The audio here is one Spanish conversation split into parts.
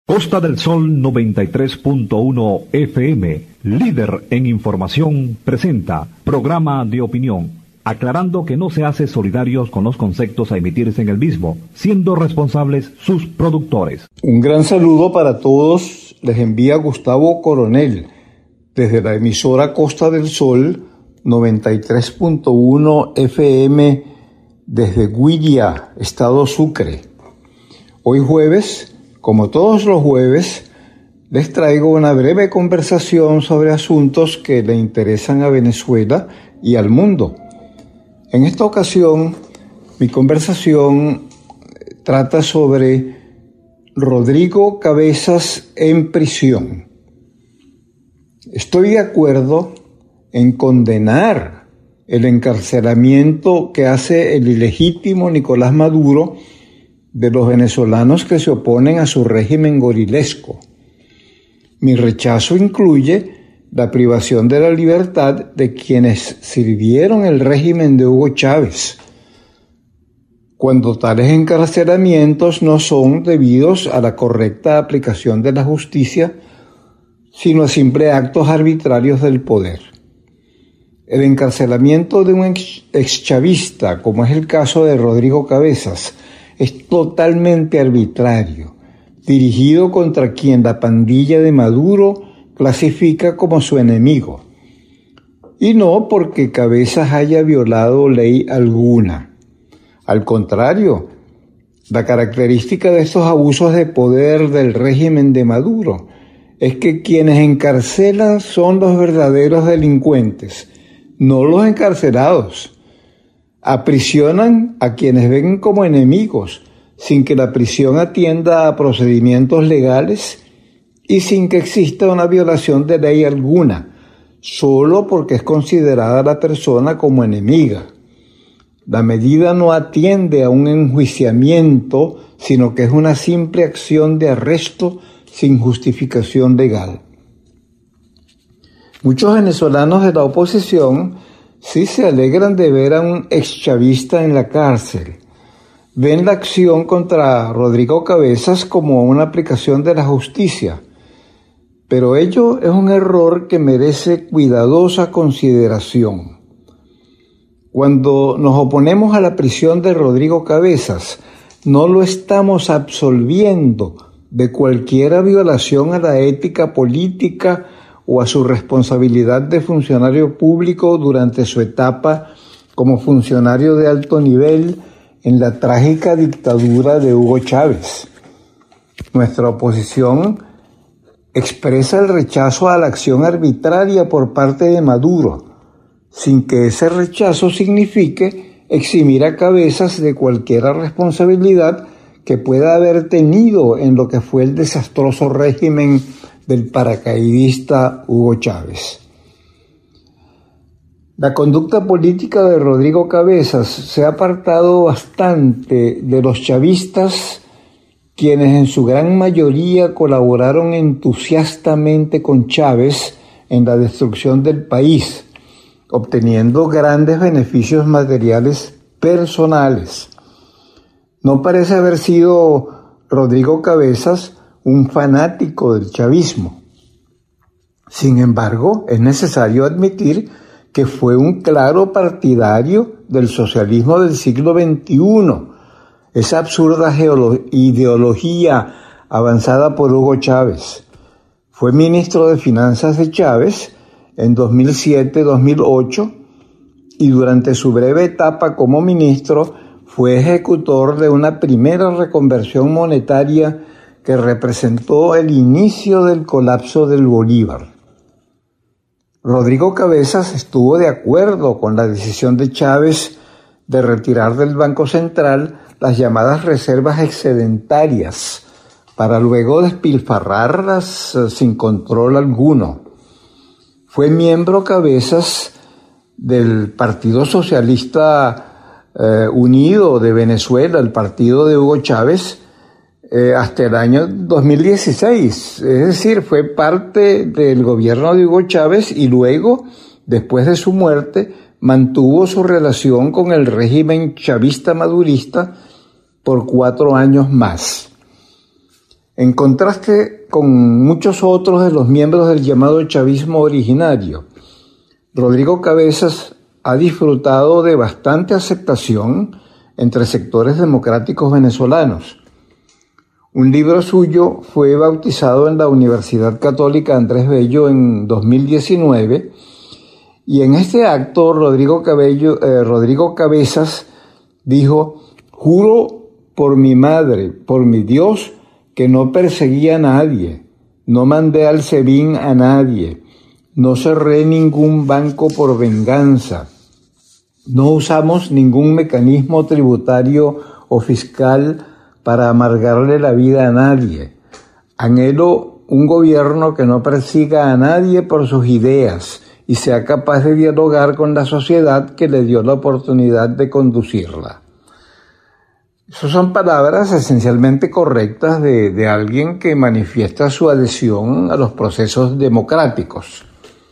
Costa del Sol 93.1 FM, líder en información, presenta programa de opinión, aclarando que no se hace solidarios con los conceptos a emitirse en el mismo, siendo responsables sus productores. Un gran saludo para todos, les envía Gustavo Coronel, desde la emisora Costa del Sol 93.1 FM, desde Guilla, Estado Sucre. Hoy jueves, como todos los jueves, les traigo una breve conversación sobre asuntos que le interesan a Venezuela y al mundo. En esta ocasión, mi conversación trata sobre Rodrigo Cabezas en prisión. Estoy de acuerdo en condenar el encarcelamiento que hace el ilegítimo Nicolás Maduro de los venezolanos que se oponen a su régimen gorilesco. Mi rechazo incluye la privación de la libertad de quienes sirvieron el régimen de Hugo Chávez, cuando tales encarcelamientos no son debidos a la correcta aplicación de la justicia, sino a simples actos arbitrarios del poder. El encarcelamiento de un exchavista, como es el caso de Rodrigo Cabezas, es totalmente arbitrario, dirigido contra quien la pandilla de Maduro clasifica como su enemigo, y no porque Cabezas haya violado ley alguna. Al contrario, la característica de estos abusos de poder del régimen de Maduro es que quienes encarcelan son los verdaderos delincuentes, no los encarcelados. Aprisionan a quienes ven como enemigos, sin que la prisión atienda a procedimientos legales y sin que exista una violación de ley alguna, solo porque es considerada la persona como enemiga. La medida no atiende a un enjuiciamiento, sino que es una simple acción de arresto sin justificación legal. Muchos venezolanos de la oposición sí se alegran de ver a un exchavista en la cárcel. Ven la acción contra Rodrigo Cabezas como una aplicación de la justicia, pero ello es un error que merece cuidadosa consideración. Cuando nos oponemos a la prisión de Rodrigo Cabezas, no lo estamos absolviendo de cualquier violación a la ética política o a su responsabilidad de funcionario público durante su etapa como funcionario de alto nivel en la trágica dictadura de Hugo Chávez. Nuestra oposición expresa el rechazo a la acción arbitraria por parte de Maduro, sin que ese rechazo signifique eximir a Cabezas de cualquier responsabilidad que pueda haber tenido en lo que fue el desastroso régimen del paracaidista Hugo Chávez. La conducta política de Rodrigo Cabezas se ha apartado bastante de los chavistas, quienes en su gran mayoría colaboraron entusiastamente con Chávez en la destrucción del país, obteniendo grandes beneficios materiales personales. No parece haber sido Rodrigo Cabezas un fanático del chavismo. Sin embargo, es necesario admitir que fue un claro partidario del socialismo del siglo XXI, esa absurda ideología avanzada por Hugo Chávez. Fue ministro de Finanzas de Chávez en 2007-2008 y durante su breve etapa como ministro fue ejecutor de una primera reconversión monetaria que representó el inicio del colapso del Bolívar. Rodrigo Cabezas estuvo de acuerdo con la decisión de Chávez de retirar del Banco Central las llamadas reservas excedentarias para luego despilfarrarlas sin control alguno. Fue miembro Cabezas del Partido Socialista Unido de Venezuela, el partido de Hugo Chávez, hasta el año 2016, es decir, fue parte del gobierno de Hugo Chávez y luego, después de su muerte, mantuvo su relación con el régimen chavista madurista por 4 años más. en contraste con muchos otros de los miembros del llamado chavismo originario. Rodrigo Cabezas ha disfrutado de bastante aceptación entre sectores democráticos venezolanos. Un libro suyo fue bautizado en la Universidad Católica Andrés Bello en 2019, y en este acto Rodrigo Cabezas dijo: «Juro por mi madre, por mi Dios, que no perseguí a nadie, no mandé al SEBIN a nadie, no cerré ningún banco por venganza, no usamos ningún mecanismo tributario o fiscal para amargarle la vida a nadie. Anhelo un gobierno que no persiga a nadie por sus ideas y sea capaz de dialogar con la sociedad que le dio la oportunidad de conducirla». Esas son palabras esencialmente correctas de alguien que manifiesta su adhesión a los procesos democráticos.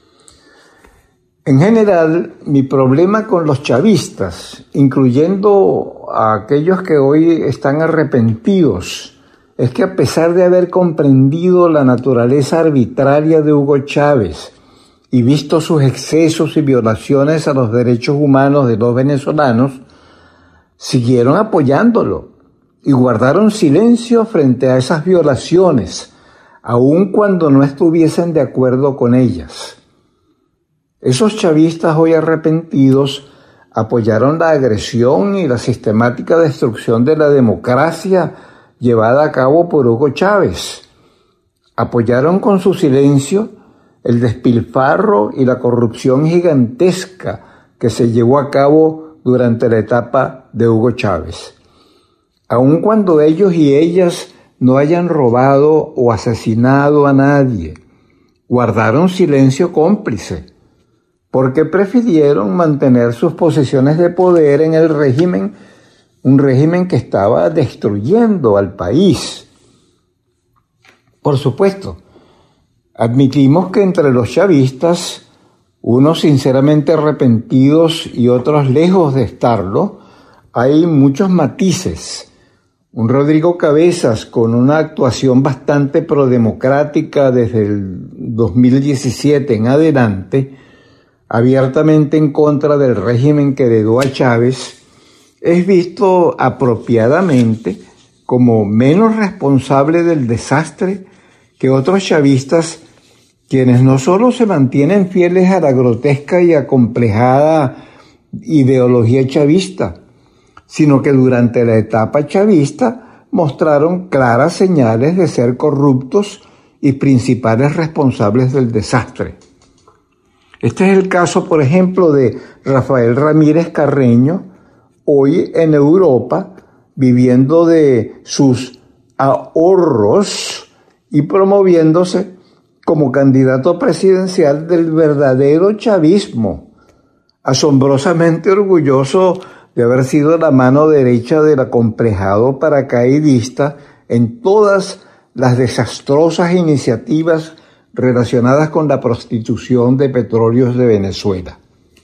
En general, mi problema con los chavistas, incluyendo a aquellos que hoy están arrepentidos, es que a pesar de haber comprendido la naturaleza arbitraria de Hugo Chávez y visto sus excesos y violaciones a los derechos humanos de los venezolanos, siguieron apoyándolo y guardaron silencio frente a esas violaciones, aun cuando no estuviesen de acuerdo con ellas. Esos chavistas hoy arrepentidos apoyaron la agresión y la sistemática destrucción de la democracia llevada a cabo por Hugo Chávez. Apoyaron con su silencio el despilfarro y la corrupción gigantesca que se llevó a cabo durante la etapa de Hugo Chávez. Aun cuando ellos y ellas no hayan robado o asesinado a nadie, guardaron silencio cómplice, porque prefirieron mantener sus posiciones de poder en el régimen, un régimen que estaba destruyendo al país. Por supuesto, admitimos que entre los chavistas, unos sinceramente arrepentidos y otros lejos de estarlo, hay muchos matices. Un Rodrigo Cabezas con una actuación bastante prodemocrática desde el 2017 en adelante, abiertamente en contra del régimen que heredó a Chávez, es visto apropiadamente como menos responsable del desastre que otros chavistas, quienes no solo se mantienen fieles a la grotesca y acomplejada ideología chavista, sino que durante la etapa chavista mostraron claras señales de ser corruptos y principales responsables del desastre. Este es el caso, por ejemplo, de Rafael Ramírez Carreño, hoy en Europa, viviendo de sus ahorros y promoviéndose como candidato presidencial del verdadero chavismo, asombrosamente orgulloso de haber sido la mano derecha del acomplejado paracaidista en todas las desastrosas iniciativas relacionadas con la prostitución de petróleos de Venezuela.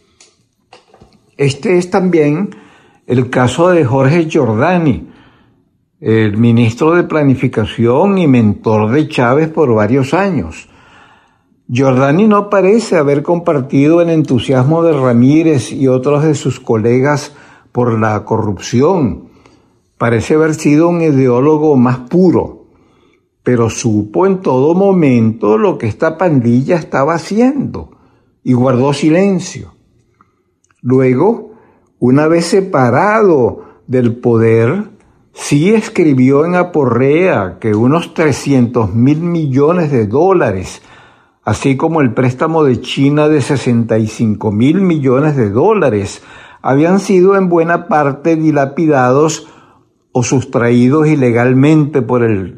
Este es también el caso de Jorge Giordani, el ministro de Planificación y mentor de Chávez por varios años. Giordani no parece haber compartido el entusiasmo de Ramírez y otros de sus colegas por la corrupción. Parece haber sido un ideólogo más puro, pero supo en todo momento lo que esta pandilla estaba haciendo y guardó silencio. Luego, una vez separado del poder, sí escribió en Aporrea que unos 300.000 millones de dólares, así como el préstamo de China de 65.000 millones de dólares, habían sido en buena parte dilapidados o sustraídos ilegalmente por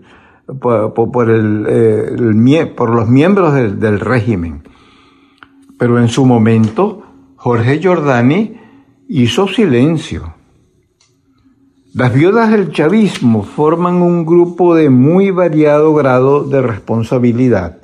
los miembros del régimen. Pero en su momento, Jorge Giordani hizo silencio. Las viudas del chavismo forman un grupo de muy variado grado de responsabilidad.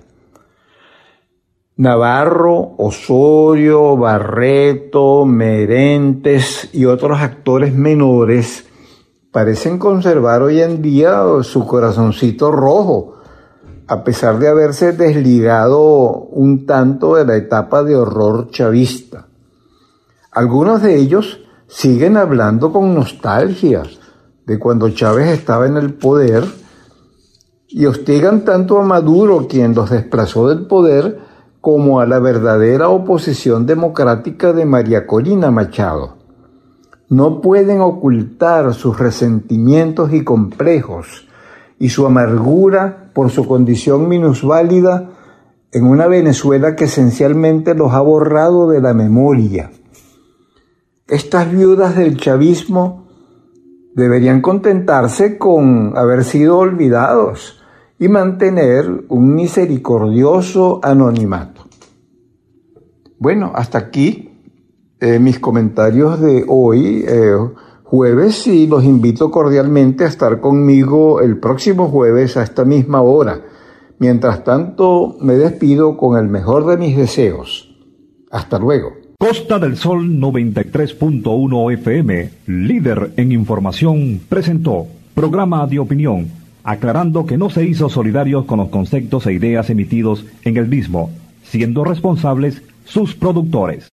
Navarro, Osorio, Barreto, Merentes y otros actores menores parecen conservar hoy en día su corazoncito rojo, a pesar de haberse desligado un tanto de la etapa de horror chavista. Algunos de ellos siguen hablando con nostalgia de cuando Chávez estaba en el poder y hostigan tanto a Maduro, quien los desplazó del poder, como a la verdadera oposición democrática de María Corina Machado. No pueden ocultar sus resentimientos y complejos y su amargura por su condición minusválida en una Venezuela que esencialmente los ha borrado de la memoria. Estas viudas del chavismo deberían contentarse con haber sido olvidados y mantener un misericordioso anonimato. Bueno, hasta aquí mis comentarios de hoy, jueves, y los invito cordialmente a estar conmigo el próximo jueves a esta misma hora. Mientras tanto, me despido con el mejor de mis deseos. Hasta luego. Costa del Sol 93.1 FM, líder en información, presentó programa de opinión, aclarando que no se hizo solidarios con los conceptos e ideas emitidos en el mismo, siendo responsables sus productores.